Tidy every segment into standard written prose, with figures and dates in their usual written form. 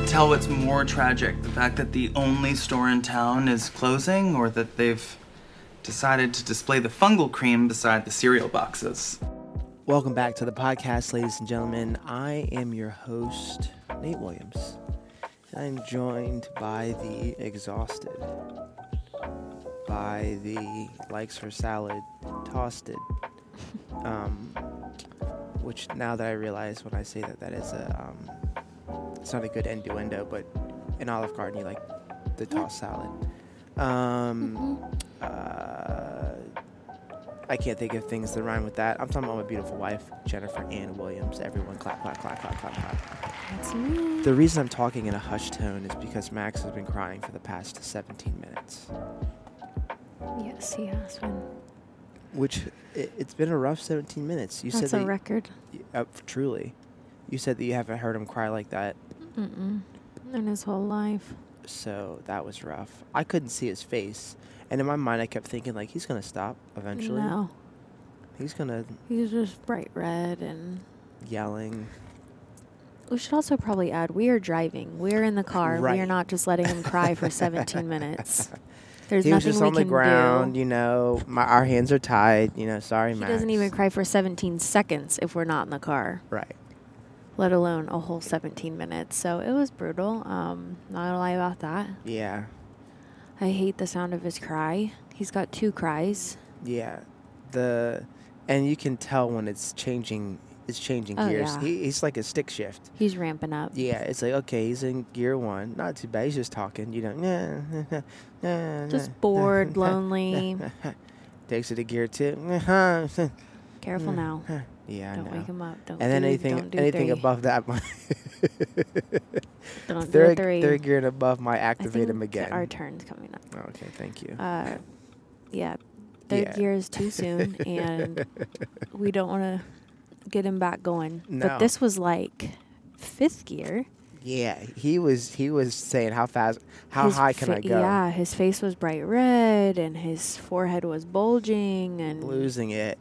tell what's more tragic, the fact that the only store in town is closing, or that they've decided to display the fungal cream beside the cereal boxes. Welcome back to the podcast, ladies and gentlemen. I am your host, Nate Williams. I'm joined by the exhausted, by the likes her salad, toasted, which now that I realize when I say that is a, it's not a good innuendo, but in Olive Garden you like the tossed salad. I can't think of things that rhyme with that. I'm talking about my beautiful wife, Jennifer Ann Williams. Everyone clap, clap, clap, clap, clap, clap. That's me. The reason I'm talking in a hushed tone is because Max has been crying for the past 17 minutes. Yes, he has been. Which, it's been a rough 17 minutes. You That's said a record. Truly. You said that you haven't heard him cry like that. In his whole life. So that was rough. I couldn't see his face. And in my mind, I kept thinking, like, he's going to stop eventually. No. He's going to... He's just bright red and... Yelling. We should also probably add, we are driving. We're in the car. Right. We are not just letting him cry for 17 minutes. There's he was nothing just we on the can ground, do. you know. Our hands are tied, you know. Sorry, He Max. doesn't even cry for 17 seconds if we're not in the car. Right. Let alone a whole 17 minutes. So it was brutal. Not gonna lie about that. Yeah. I hate the sound of his cry. He's got 2 cries. Yeah. And you can tell when it's changing Oh, gears. yeah. He's like a stick shift. He's ramping up. Yeah, it's like, okay, he's in gear 1. Not too bad. He's just talking, you know. Just bored, lonely. Takes it to gear 2. Careful now. Yeah, Don't I know. wake him up. Don't And then do anything 3. above that, Don't do third 3. gear and above, might activate him again. Our turn's coming up. Okay, thank you. Yeah. Third Yeah. gear is too soon, and we don't want to get him back going. No. But this was like 5th gear. Yeah, he was saying how high can I go? Yeah, his face was bright red, and his forehead was bulging, and Losing it.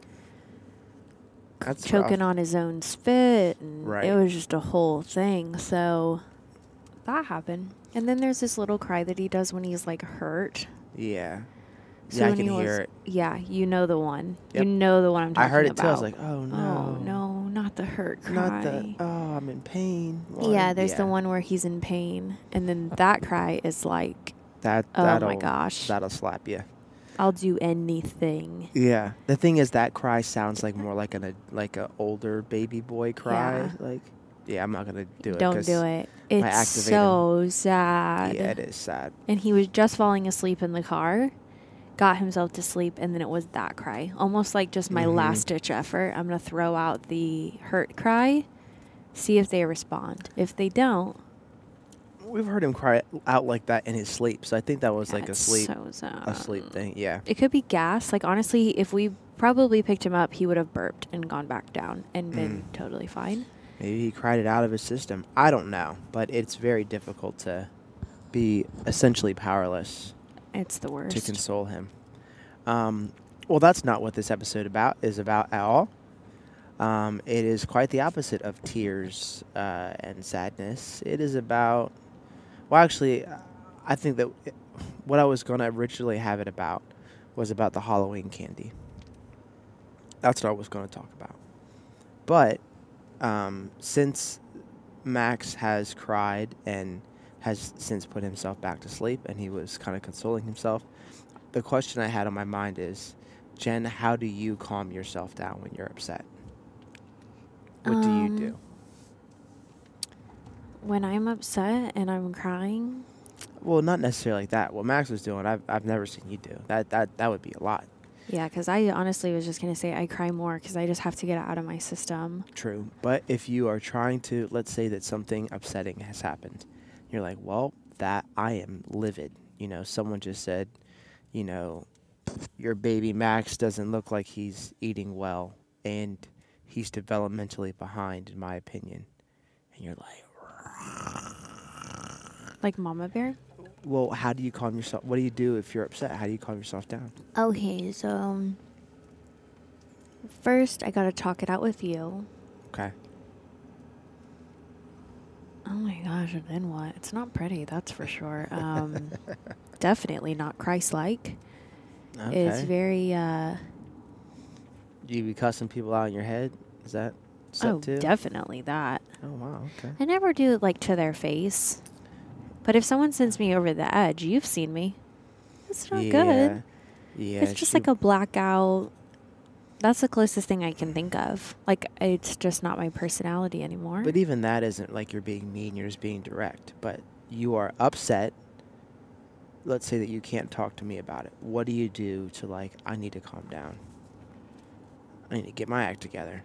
That's choking rough. on his own spit, and Right. it was just a whole thing. So that happened. And then there's this little cry that he does when he's like hurt. Yeah. So Yeah, I when can he hear was, it. Yeah, you know the one. Yep. You know the one I'm talking about. I heard it too. I was like, oh no. Oh no, not the hurt cry. Not the, oh, I'm in pain. one. Yeah, there's the one where he's in pain, and then that cry is like, oh my that'll- gosh, That'll slap you. I'll do anything. Yeah. The thing is, that cry sounds like more like a older baby boy cry. Yeah. Like, yeah, I'm not gonna do it. Don't 'cause do it. might It's activate so sad. Yeah, it is sad. And he was just falling asleep in the car, got himself to sleep, and then it was that cry. Almost like just my last ditch effort. I'm going to throw out the hurt cry, see if they respond. If they don't, We've heard him cry out like that in his sleep, so I think that was like a it's sleep so sad. a sleep thing. Yeah. It could be gas. Like, honestly, if we probably picked him up, he would have burped and gone back down and been totally fine. Maybe he cried it out of his system. I don't know, but it's very difficult to be essentially powerless It's the worst. to console him. Well, that's not what this episode is about at all. It is quite the opposite of tears and sadness. It is about, well, actually, I think that what I was going to originally have it about was about the Halloween candy. That's what I was going to talk about. But since Max has cried and has since put himself back to sleep and he was kind of consoling himself, the question I had on my mind is, Jen, how do you calm yourself down when you're upset? What do you do? When I'm upset and I'm crying, Well, not necessarily like that. What Max was doing, I've never seen you do. That would be a lot. yeah, because I honestly was just going to say I cry more because I just have to get it out of my system. True. But if you are trying to, let's say that something upsetting has happened, you're like, well, that I am livid. You know, someone just said, you know, your baby Max doesn't look like he's eating well, and he's developmentally behind, in my opinion. And you're like, Like Mama Bear? well, how do you calm yourself? What do you do if you're upset? How do you calm yourself down? Okay, so first I got to talk it out with you. Okay. Oh my gosh, and then what? It's not pretty, that's for sure. Definitely not Christ-like. It's Okay. very, Do you be cussing people out in your head? Is that set oh, too? definitely that. Oh, wow. Okay. I never do it like to their face. But if someone sends me over the edge, you've seen me. It's not good. Yeah. It's just like a blackout. That's the closest thing I can think of. Like, it's just not my personality anymore. But even that isn't like you're being mean, you're just being direct. But you are upset. Let's say that you can't talk to me about it. What do you do to, like, I need to calm down? I need to get my act together.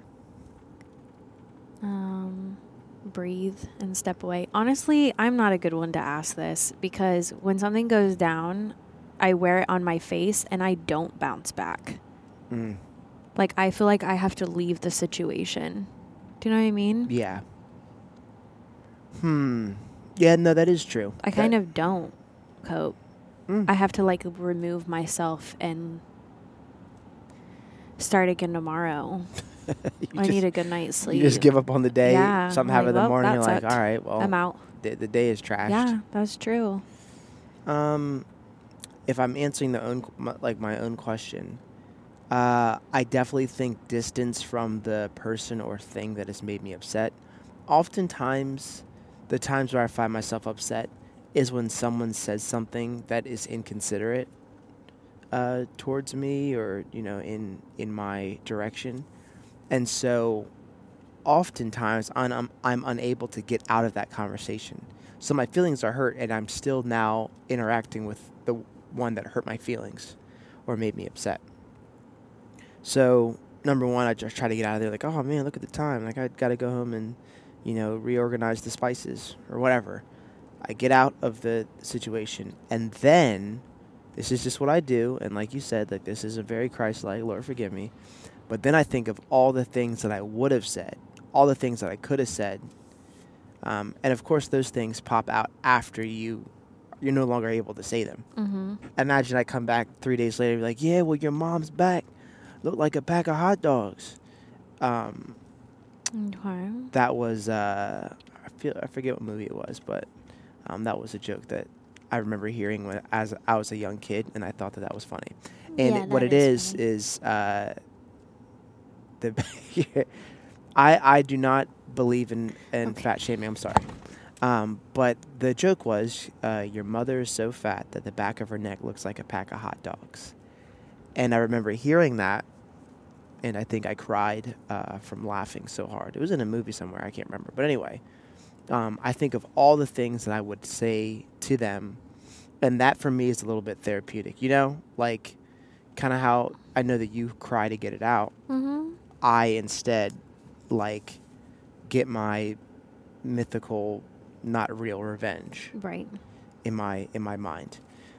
Breathe and step away. Honestly, I'm not a good one to ask this because when something goes down, I wear it on my face and I don't bounce back. Mm. Like, I feel like I have to leave the situation. Do you know what I mean? Yeah. Yeah, no, that is true. I kind of don't cope. Mm. I have to, like, remove myself and start again tomorrow. I need a good night's sleep. You just give up on the day. Yeah, Something I'm happens in like, the well, morning. You're that like, all sucked. right, well, I'm out. The day is trashed. Yeah, that's true. If I'm answering my own question, I definitely think distance from the person or thing that has made me upset. Oftentimes, the times where I find myself upset is when someone says something that is inconsiderate towards me, or in my direction, and so oftentimes I'm unable to get out of that conversation. So my feelings are hurt, and I'm still now interacting with the one that hurt my feelings or made me upset. So, number one, I just try to get out of there like, oh, man, look at the time. Like, I got to go home and, reorganize the spices or whatever. I get out of the situation, and then this is just what I do. And like you said, like, this isn't very Christ-like. Lord, forgive me. But then I think of all the things that I would have said, all the things that I could have said. And, of course, those things pop out after you're no longer able to say them. Mm-hmm. Imagine I come back 3 days later and be like, yeah, well, your mom's back. Looked like a pack of hot dogs. Okay. That was, I forget what movie it was, but that was a joke that I remember hearing as I was a young kid, and I thought that was funny. And Yeah, what that it is is I do not believe in Okay. fat shaming. I'm sorry. But the joke was, your mother is so fat that the back of her neck looks like a pack of hot dogs. And I remember hearing that, and I think I cried from laughing so hard. It was in a movie somewhere. I can't remember. But anyway, I think of all the things that I would say to them, and that for me is a little bit therapeutic. Like kind of how I know that you cry to get it out. Mm-hmm. I instead like get my mythical, not real revenge Right. in my mind.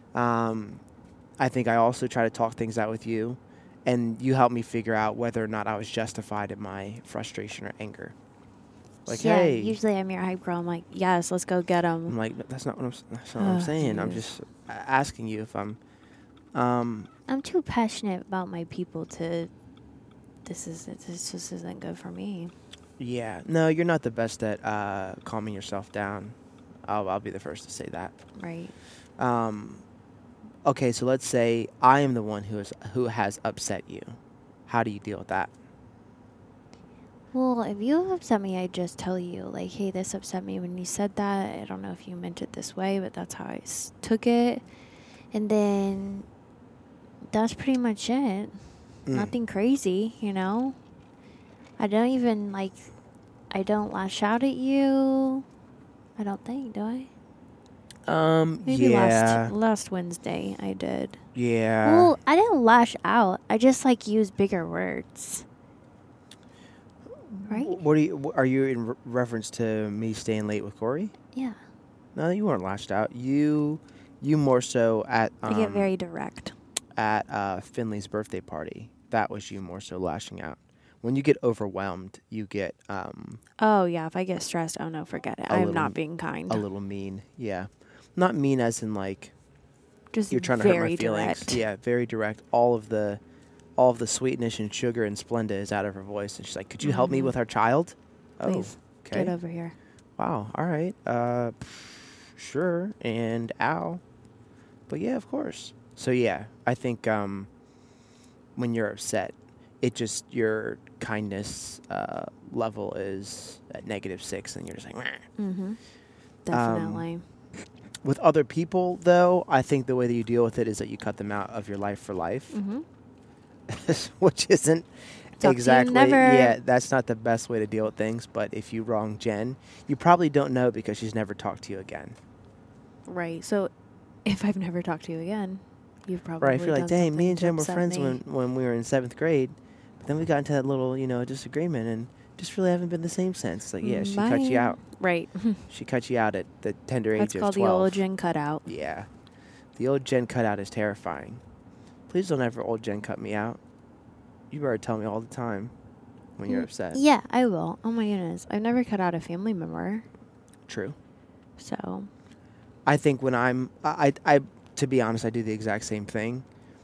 I think I also try to talk things out with you, and you help me figure out whether or not I was justified in my frustration or anger. Like, yeah, hey, usually I'm your hype girl. I'm like, yes, let's go get I'm him. like, that's not what I'm saying. I'm just asking you if I'm. I'm too passionate about my people to. This just isn't good for me. Yeah, no, you're not the best at calming yourself down. I'll be the first to say that. Right. Okay, so let's say I am the one who has upset you. How do you deal with that? Well, if you upset me, I just tell you, like, hey, this upset me when you said that. I don't know if you meant it this way, but that's how I took it. And then that's pretty much it. Nothing crazy, I don't even, I don't lash out at you. I don't think, do I? Maybe Yeah. last Wednesday I did. Yeah. Well, I didn't lash out. I just, used bigger words. Right? Are you in reference to me staying late with Corey? Yeah. No, you weren't lashed out. You more so at I get very direct. at Finley's birthday party. That was you more so lashing out. When you get overwhelmed, you get Oh, yeah. If I get stressed, oh, no, forget it. I'm not being kind. a little mean. Yeah, not mean as in like Just you're trying to hurt my very feelings. direct. Yeah, very direct. All of the sweetness and sugar and Splenda is out of her voice, and she's like, "Could you help me with our child?" Please, Oh, okay. get over here. Wow. All right. Sure. And ow. But yeah, of course. So yeah, I think when you're upset, it just your kindness level is at -6, and you're just like. Meh. Mm-hmm. Definitely. With other people, though, I think the way that you deal with it is that you cut them out of your life for life, Mm-hmm. which isn't to you exactly. never. Yeah, that's not the best way to deal with things. But if you wrong Jen, you probably don't know because she's never talked to you again. Right. So, if I've never talked to you again, you've probably Right? If you're like, done dang, me something and to Jen were upset friends me. when we were in 7th grade, but then we got into that little, disagreement, and just really haven't been the same since. Like, yeah, she cut you Bye. out. Right. She cut you out at the tender age That's of called 12. the old Jen cutout. Yeah. The old Jen cutout is terrifying. Please don't ever old Jen cut me out. You better tell me all the time when you're upset. Yeah, I will. Oh my goodness. I've never cut out a family member. True. So, I think when I to be honest, I do the exact same thing.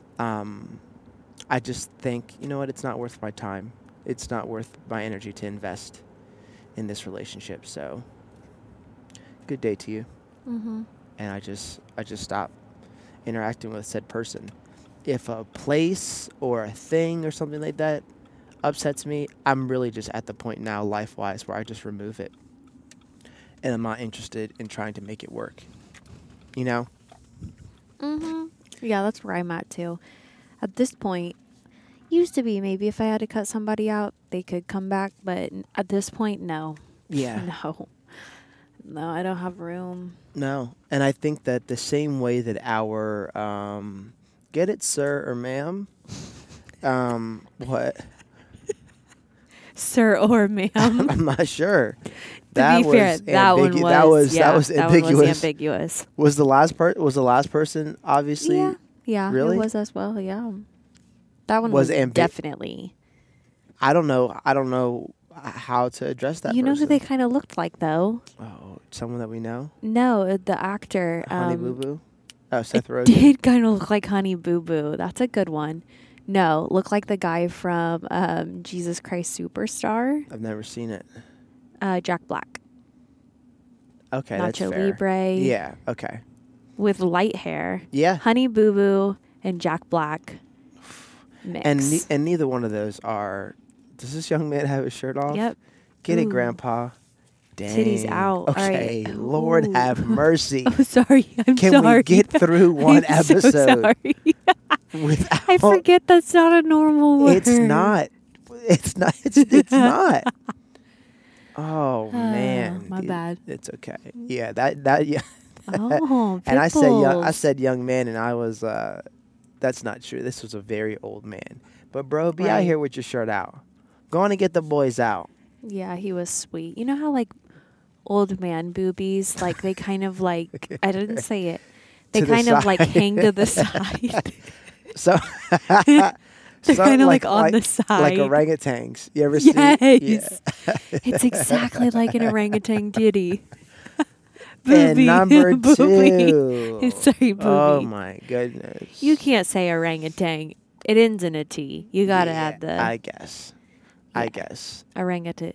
I just think, you know what, it's not worth my time. It's not worth my energy to invest in this relationship. So, good day to you. mm-hmm. And I just stop interacting with said person. If a place or a thing or something like that upsets me, I'm really just at the point now, life-wise, where I just remove it. And I'm not interested in trying to make it work. You know? Mm-hmm. Yeah, that's where I'm at too. At this point, used to be maybe if I had to cut somebody out, they could come back. But at this point, no. Yeah. No, I don't have room. No. And I think that the same way that our, get it, sir or ma'am? What? Sir or ma'am. I'm not sure. To be fair, that one was that was ambiguous. One was ambiguous. Was the last person obviously? Yeah, Really? it was as well. Yeah, that one Was was ambi- definitely. I don't know how to address that. You know who person. they kind of looked like though? Oh, someone that we know. No, the actor. Honey Boo Boo. Oh, Seth It Rogen. did kind of look like Honey Boo Boo. That's a good one. No, looked like the guy from Jesus Christ Superstar, I've never seen it. Jack Black. Okay, that's Nacho fair. Libre. Yeah. Okay. With light hair. Yeah. Honey Boo Boo and Jack Black mix. And neither one of those are. Does this young man have his shirt off? Yep. Get it, Ooh. Grandpa. Dang. Titties out. Okay. All right. Lord Ooh. have mercy. Oh, sorry. I'm Can sorry. we get through one I'm so episode sorry. without? I forget that's not a normal word. It's not. It's not. It's not. Oh man. my bad. It's okay. Yeah. That. Yeah. Oh, And I pickles. said young man, and I was. That's not true. This was a very old man. But bro, be out Right. here with your shirt out. Go on and get the boys out. Yeah, he was sweet. You know how like old man boobies, like they kind of like I didn't say it. They To the kind of like side. hang to the side. So. They're so kind of like on the side. Like orangutans. You ever see? Yes. It's exactly like an orangutan titty. And Boobie. number Boobie. 2. Sorry, boobie. Oh my goodness. You can't say orangutan. It ends in a T. You gotta add the I guess. I Yeah. guess. orangutan.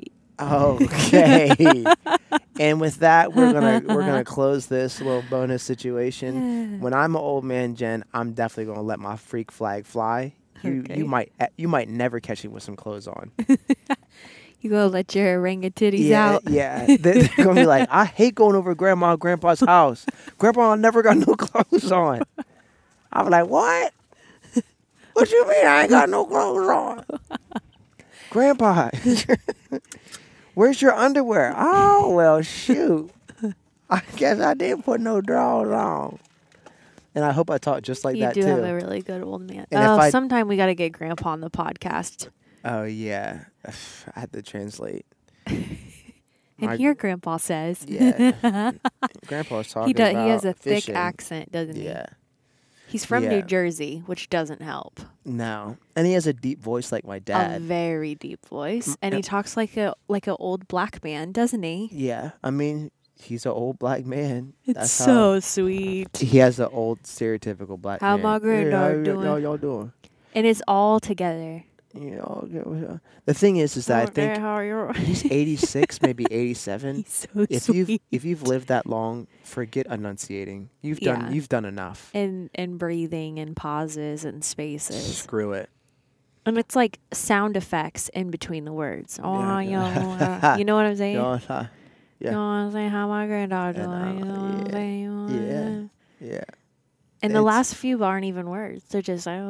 Okay. And with that, we're gonna close this little bonus situation. When I'm an old man, Jen, I'm definitely gonna let my freak flag fly. Okay. You might never catch me with some clothes on. You gonna let your orangutans Yeah, out? yeah. They're gonna be like, I hate going over Grandma and Grandpa's house. Grandpa never got no clothes on. I'm like, what? What you mean I ain't got no clothes on? Grandpa, where's your underwear? Oh, well, shoot. I guess I didn't put no drawers on. And I hope I talk just like You that, do too. have a really good old man. And if Oh, I- sometime we gotta get Grandpa on the podcast Oh, yeah. I had to translate. and My- hear Grandpa says. Yeah. Grandpa's talking He does. about He has a thick fishing. accent, doesn't he? Yeah. He's from Yeah. New Jersey, which doesn't help. No. And he has a deep voice like my A dad. very deep voice, and he talks like a old black man, doesn't he? Yeah. I mean, he's an old black man. It's That's so sweet, He has an old stereotypical black How man. my granddaughter doing? How y'all doing? and it's all together. You know, the thing is that I think how are you? he's 86, maybe 87. He's so If sweet. you've lived that long, forget enunciating. You've Yeah. done enough. And breathing and pauses and spaces. Screw it. And it's like sound effects in between the words. Oh, Yeah. you know what I'm saying? You know, You know what I'm saying? How my granddaughter doing? You know what I'm saying? yeah. And the It's- last few aren't even words. They're just like,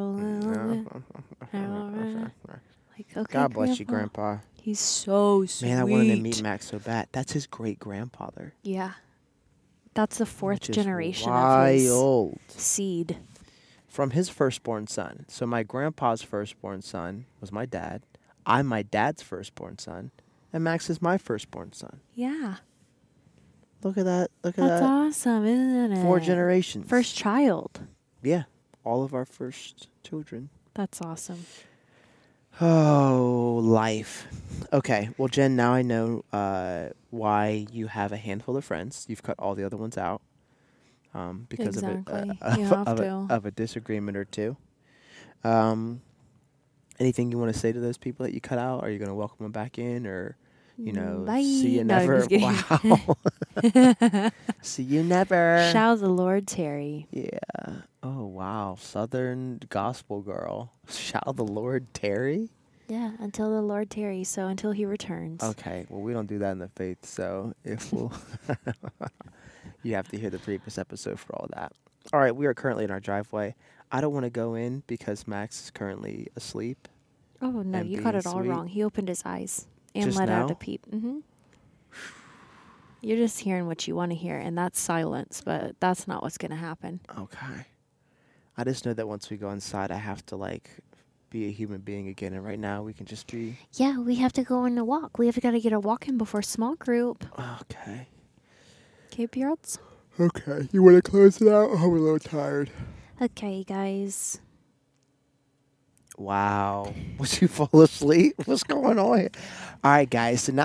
okay. God bless you, Grandpa. He's so sweet. Man, I wanted to meet Max so bad. That's his great grandfather. Yeah. That's the fourth Which is generation of his wild. seed. From his firstborn son. So my grandpa's firstborn son was my dad. I'm my dad's firstborn son. And Max is my firstborn son. Yeah. Look at that. Look at That's that. awesome, isn't it? 4 generations. First child. Yeah. All of our first children. That's awesome. Oh, life. Okay. Well, Jen, now I know why you have a handful of friends. You've cut all the other ones out because Exactly. You have to. of a disagreement or two. Anything you want to say to those people that you cut out? Are you going to welcome them back in, or Bye. see you No, I'm never? just kidding. Wow. See you never. Shall the Lord tarry. Yeah. Oh, wow. Southern gospel girl. Shall the Lord tarry? Yeah, until the Lord tarries, so until he returns. Okay. Well, we don't do that in the faith, so if we'll... you have to hear the previous episode for all that. All right, we are currently in our driveway. I don't want to go in because Max is currently asleep. Oh, no, And you got being it all sweet. wrong. He opened his eyes and Just let out now? a peep. Mm-hmm. You're just hearing what you want to hear, and that's silence, but that's not what's going to happen. Okay. I just know that once we go inside, I have to, be a human being again. And right now, we can just be... Yeah, we have to go on a walk. We have got to get a walk in before small group. Okay. Okay, Beards? Okay. You want to close it out? I'm a little tired. Okay, guys. Wow. Was you fall asleep? What's going on here? All right, guys. So now...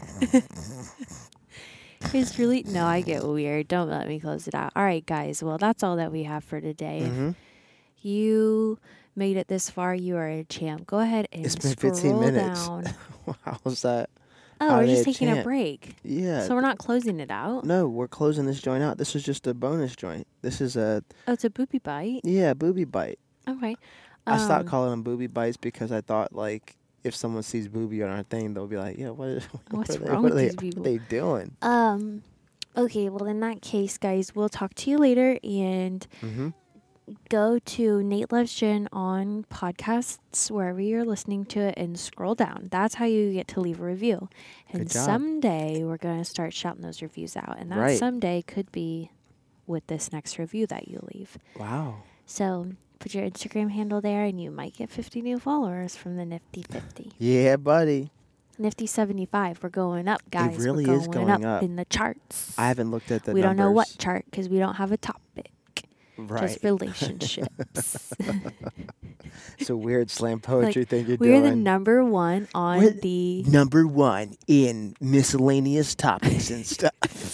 It's really... No, I get weird. Don't let me close it out. All right, guys. Well, that's all that we have for today. Mm-hmm. If you made it this far, you are a champ. Go ahead and It's been scroll 15 minutes. down. How's that? Oh, How we're are just they a taking a champ? break. Yeah. So we're not closing it out? No, we're closing this joint out. This is just a bonus joint. This is a... Oh, it's a booby bite? Yeah, booby bite. Okay. I stopped calling them booby bites because I thought, if someone sees booby on our thing, they'll be like, yeah, What's are they, wrong what with are they, these people? What are they doing? Okay, well, in that case, guys, we'll talk to you later, and Mm-hmm. go to Nate Loves Jen on podcasts, wherever you're listening to it, and scroll down. That's how you get to leave a review. And Good job. someday we're going to start shouting those reviews out. And that Right. someday could be with this next review that you leave. Wow. So put your Instagram handle there, and you might get 50 new followers from the Nifty 50. Yeah, buddy. Nifty 75. We're going up, guys. really we're is going up. in the charts. I haven't looked at the we don't know what numbers. chart because we don't have a topic. Right. Just relationships. It's a weird slam poetry thing you're We're doing. the number one on We're the... Number 1 in miscellaneous topics and stuff.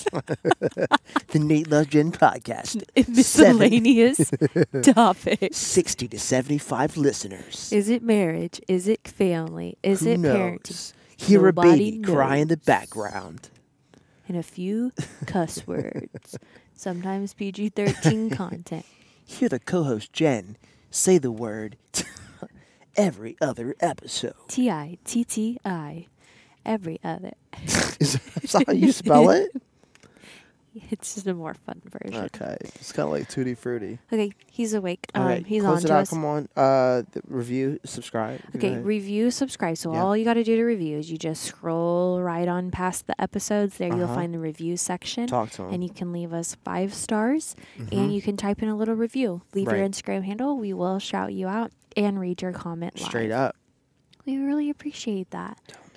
The Nate Loves Jen podcast. miscellaneous topic. 60 to 75 listeners. Is it marriage? Is it family? Is Who it knows? parenting? Hear Nobody a baby cry in the knows. background. And a few cuss words. Sometimes PG-13 content. Hear the co-host Jen say the word every other episode. T-I-T-T-I. Every other. Is that how you spell it? It's just a more fun version. Okay. It's kind of like Tutti Frutti. Okay, he's awake. Okay, He's close on it to out. us. Come on. Review, subscribe. Go Okay, ahead. review, subscribe. So Yeah. all you got to do to review is you just scroll right on past the episodes. There you'll Uh-huh. find the review section. Talk to him. And you can leave us 5 stars. Mhm. And you can type in a little review. Leave your Right. Instagram handle. We will shout you out and read your comment live. Straight up. We really appreciate that.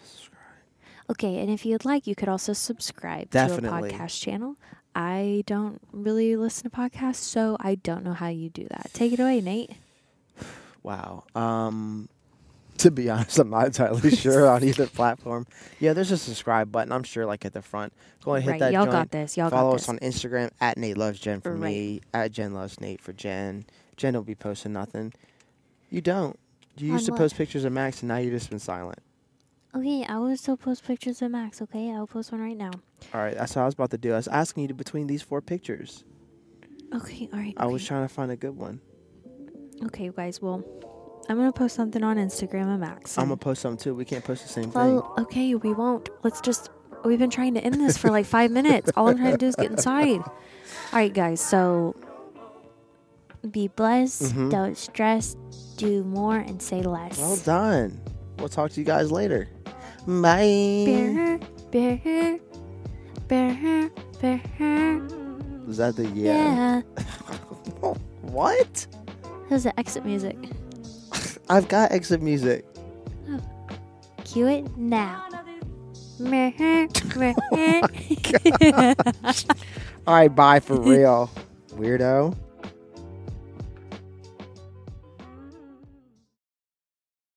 Okay, and if you'd like, you could also subscribe Definitely. to a podcast channel. I don't really listen to podcasts, so I don't know how you do that. Take it away, Nate. Wow. To be honest, I'm not entirely sure on either platform. Yeah, there's a subscribe button. I'm sure, at the front. Go ahead and hit Right, that y'all joint. got this. Y'all Follow got us this. on Instagram at Nate Loves Jen for Right. me, at Jen Loves Nate for Jen. Jen will be posting nothing. You don't. You used to On what? post pictures of Max, and now you've just been silent. Okay, I will still post pictures of Max, okay? I'll post one right now. All right, that's what I was about to do. I was asking you between these 4 pictures. Okay, all right. I was trying to find a good one. Okay, guys, well, I'm going to post something on Instagram of Max. I'm going to post something, too. We can't post the same thing. Well, okay, we won't. We've been trying to end this for like 5 minutes. All I'm trying to do is get inside. All right, guys, so be blessed, don't stress, do more, and say less. Well done. We'll talk to you guys later. Bye. Was that the Yeah. What? That was the exit music. I've got exit music. Cue it now. All right, bye for real, weirdo.